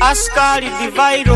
Askari Divairo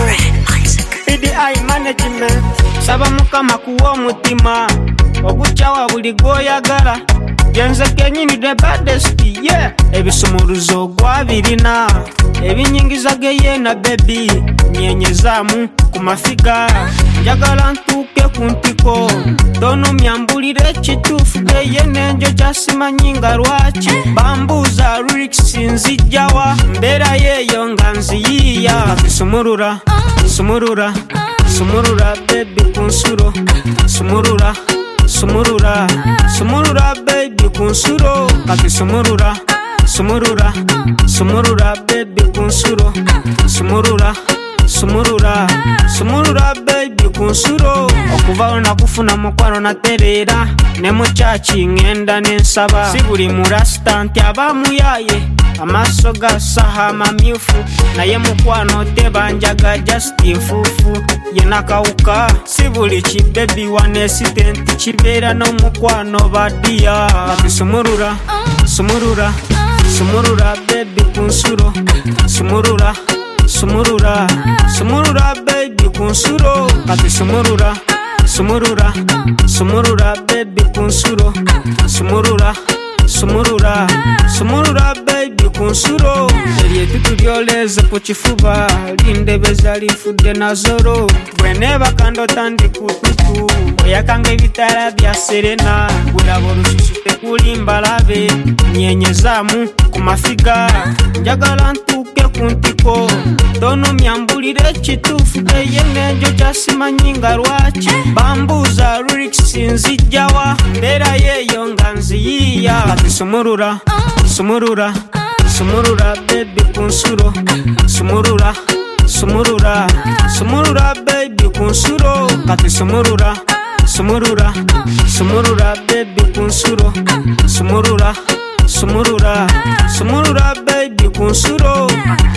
PDI Management saba mukama kuwa omutima oguchawa buli goyagala genze kenyini the baddest yeah ebisumuluzo gwabirina ebinyingiza geye na baby nyenyezamu kumafiga njagala ntuke kuntiko dono myambulire kitufu geye nenjo jasimanyinga lwaki bambuza lyrics sinzijawa mbera yeyo nganziyiya sumurura sumurura sumurura baby kunsuro sumurura sumurura sumurura baby kunsuro kati sumurura sumurura sumurura baby kunsuro sumurura sumurura sumurura baby kunsuro okuvaho nakufuna mukwano naterera ne muchachi ngenda nensaba sibuli murasta nti abamuyaye amaso gasaha mamyufu naye mukwano tebanjaga just infufu yenakauka sibuli kibebi wanesitenti kibeera n'omukwano badiya kati sumurura sumurura sumurura baby kunsuro sumurura sumurura sumurura baby kunsuro kati sumurura sumurura sumurura baby kunsuro sumurura sumurura sumurura baby kunsuro eryetutu lyoleze ku kifuba lindebeza lifudde nazoro bweneba kandota ndi kututu oyakanga ebitala bya serena bulaba olususu tekulimbalabe nyenyezamu ku mafiga njagala ntuke ku ntiko dono myambulire ekituufu geye nenjo jasimanyinga lwaki bambuza lyrics sinzijawa mbera yeyo nga nziyiya kati sumurura sumurura sumurura baby kunsuro sumurura sumurura sumurura baby kunsuro kati sumurura sumurura sumurura baby kunsuro sumurura sumurura sumurura baby kunsuro